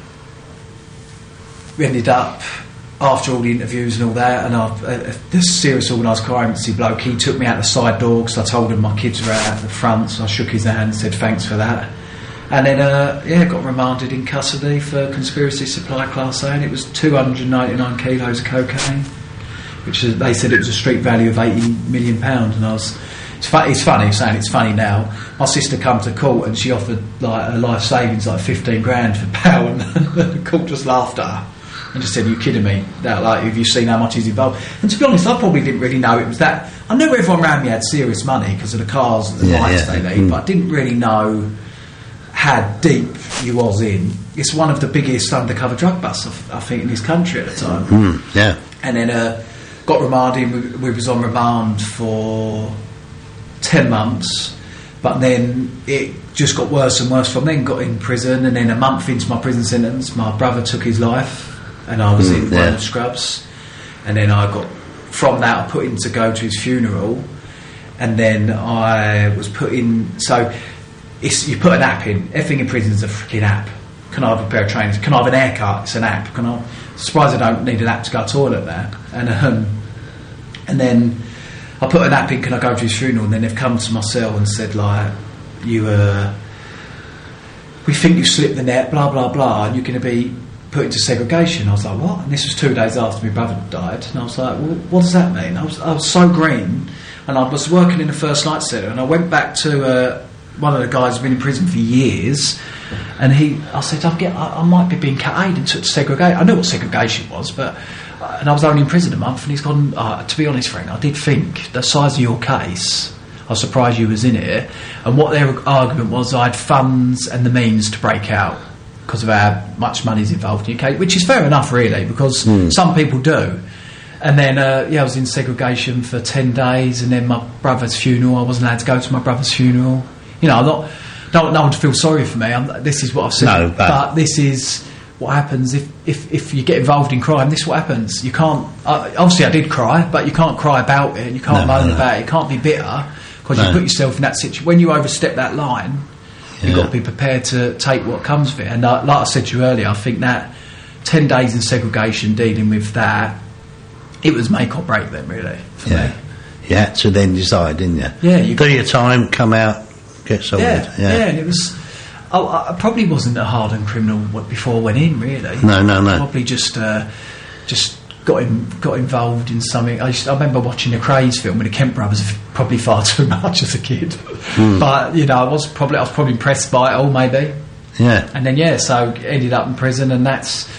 we ended up after all the interviews and all that, and I, uh, this serious organised crime agency bloke, he took me out the side door because I told him my kids were out at the front, so I shook his hand and said thanks for that. And then, uh, yeah, got remanded in custody for conspiracy supply class A, and it was two hundred ninety-nine kilos of cocaine, which is, they said it was a street value of eighty million pounds, and I was. It's, fu- it's funny saying it's funny now. My sister come to court and she offered like her life savings like fifteen grand for bail, and the court just laughed at her and just said, "Are you kidding me? That like, have you seen how much he's involved?" And to be honest, I probably didn't really know it was that. I knew everyone around me had serious money because of the cars and the Yeah, bikes yeah. they lead, Mm. but I didn't really know how deep he was in. It's one of the biggest undercover drug busts, I I think, in this country at the time. Mm. Yeah. And then uh, got remanded. We, we was on remand for ten months, but then it just got worse and worse from then. Got in prison, and then a month into my prison sentence, my brother took his life, and I was Mm, in yeah. one of Scrubs. And then I got from that I put in to go to his funeral, and then I was put in. So it's, you put an app in. Everything in prison is a freaking app. Can I have a pair of trainers? Can I have an haircut? It's an app. Can I? Surprised I don't need an app to go to the toilet there. And um, and then I put an app in. Can I go to his funeral? And then they've come to my cell and said like, you uh, we think you slipped the net. Blah blah blah. And you're going to be put into segregation. I was like, what? And this was two days after my brother died. And I was like, well, what does that mean? I was I was so green, and I was working in the first night centre, and I went back to. Uh, one of the guys who's been in prison for years, and he, I said, I, get, I, I might be being cat aid and took to segregation. I knew what segregation was, but uh, and I was only in prison a month, and he's gone. Uh, to be honest, Frank, I did think the size of your case. I was surprised you was in it, and what their argument was, I had funds and the means to break out because of how much money's involved in your case, which is fair enough, really, because Mm. some people do. And then, uh, yeah, I was in segregation for ten days, and then my brother's funeral. I wasn't allowed to go to my brother's funeral. You know, I'm not, don't want no one to feel sorry for me. I'm, this is what I've said. No, but- but this is what happens if, if, if you get involved in crime. This is what happens. You can't. Uh, obviously, I did cry, but you can't cry about it, and you can't No, moan no, no. about it. You can't be bitter because No. you put yourself in that situation. When you overstep that line, Yeah. you've got to be prepared to take what comes of it. And uh, like I said to you earlier, I think that ten days in segregation dealing with that, it was make or break then, really, for Yeah. me. You had to then decide, didn't you? Yeah, you do your time, come out, get sorted. Yeah, yeah, and it was. I, I probably wasn't a hardened criminal w- before I went in, really. No, no, no. Probably just, uh, just got in, got involved in something. I, just, I remember watching the Craze film with the Kemp brothers, f- probably far too much as a kid. Mm. But you know, I was probably, I was probably impressed by it all, maybe. Yeah. And then yeah, so ended up in prison, and that's,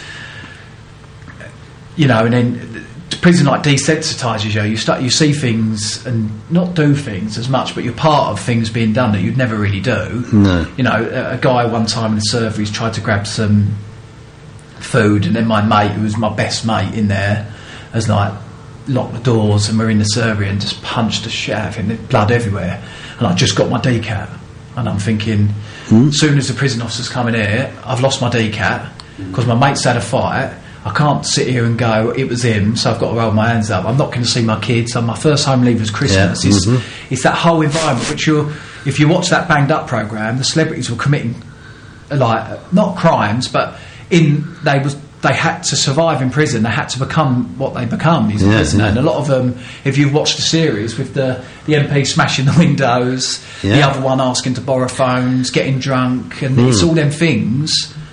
you know, and then prison like desensitises you. You start, you see things and not do things as much, but you're part of things being done that you'd never really do. No. You know, a, a guy one time in the serveries tried to grab some food, and then my mate, who was my best mate in there, has like locked the doors, and we're in the servery and just punched the shit out of him. There's blood everywhere, and I just got my D CAT, and I'm thinking, Mm. soon as the prison officers come in here, I've lost my D CAT because my mate's had a fight. I can't sit here and go, it was him, so I've got to hold my hands up. I'm not going to see my kids. So my first home leave was Christmas. Yeah. It's, Mhm. it's that whole environment which you're, if you watch that Banged Up programme, the celebrities were committing, like, not crimes, but in they was they had to survive in prison. They had to become what they become as a Yeah, prisoner. yeah. And a lot of them, if you've watched the series with the, the M P smashing the windows, the Yeah. other one asking to borrow phones, getting drunk, and Mm. it's all them things.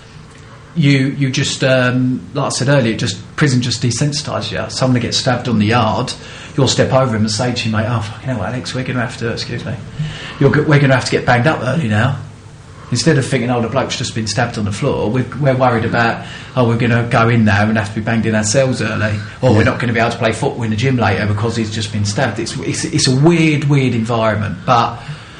You you just um, like I said earlier, just prison just desensitises you. Someone gets stabbed on the yard, you'll step over him and say to your mate, "Oh fucking hell, Alex, we're going to have to excuse me, You're, go- we're going to have to get banged up early now." Instead of thinking, "Oh, the bloke's just been stabbed on the floor," we're, we're worried about, "Oh, we're going to go in now and have to be banged in our cells early, or Yeah. we're not going to be able to play football in the gym later because he's just been stabbed." It's it's, it's a weird, weird environment, but.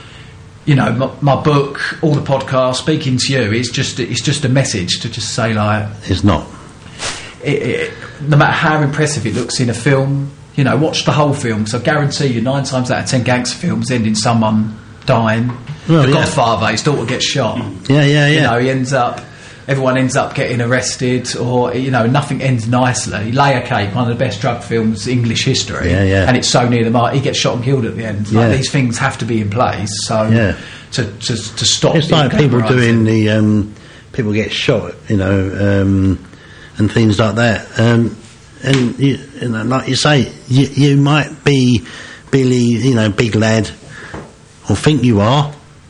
You know, my, my book, all the podcasts, speaking to you, it's just it's just a message to just say, like, It's not. it, it, no matter how impressive it looks in a film, you know, watch the whole film, because I guarantee you, nine times out of ten gangster films end in someone dying. Well, the yeah. Godfather, his daughter gets shot. Yeah, yeah, You yeah. know, he ends up, everyone ends up getting arrested, or, you know, nothing ends nicely. Layer Cake, one of the best drug films in English history. Yeah, yeah. And it's so near the mark, he gets shot and killed at the end. Like, Yeah. these things have to be in place, so Yeah. to, to, to stop It's the like people glamorising. doing the um, people get shot, you know, um, and things like that. Um, and you, you know, like you say, you, you might be Billy, you know, big lad, or think you are,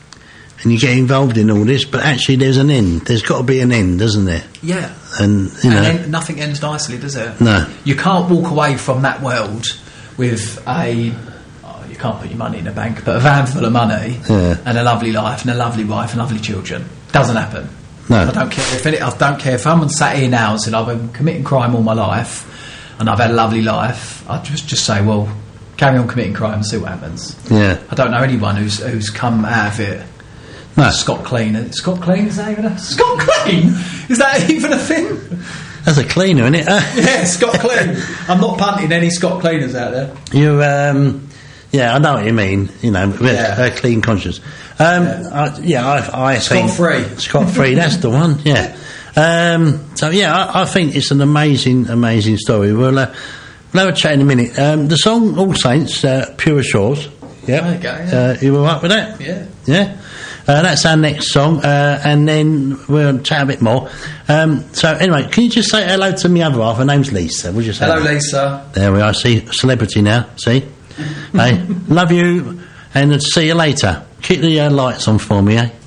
and you get involved in all this. But actually, there's an end. There's got to be an end, doesn't there? Yeah. And you know, And then nothing ends nicely, does it? No. You can't walk away from that world with a. Oh, you can't put your money in a bank, but a van full of money Yeah. and a lovely life and a lovely wife and lovely children. Doesn't happen. No. I don't care if any, I don't care if someone sat here now and said I've been committing crime all my life and I've had a lovely life. I'd just just say, well, carry on committing crime and see what happens. Yeah. I don't know anyone who's who's come out of it. No. Scott Clean. Scott Clean, is that even a Scott Clean? Is that even a thing? That's a cleaner, isn't it? Yeah, Scott Clean. I'm not punting any Scott Cleaners out there. You, um, yeah, I know what you mean. You know, with Yeah. a clean conscience. Um, yeah, I, yeah, I, I think Scot-free. Scot-free. That's the one. Yeah. Um, so yeah, I, I think it's an amazing, amazing story. We'll, uh, we'll have a chat in a minute. Um, the song "All Saints," uh, Pure Shores. Yeah. There you go, yeah. Uh, you all right with that? Yeah. Yeah. Uh, that's our next song, uh, and then we'll chat a bit more. Um, so anyway, can you just say hello to me other half? Her name's Lisa. We'll just say Hello, that. Lisa. There we are. See, celebrity now. See, hey, love you, and see you later. Keep the uh, lights on for me, eh?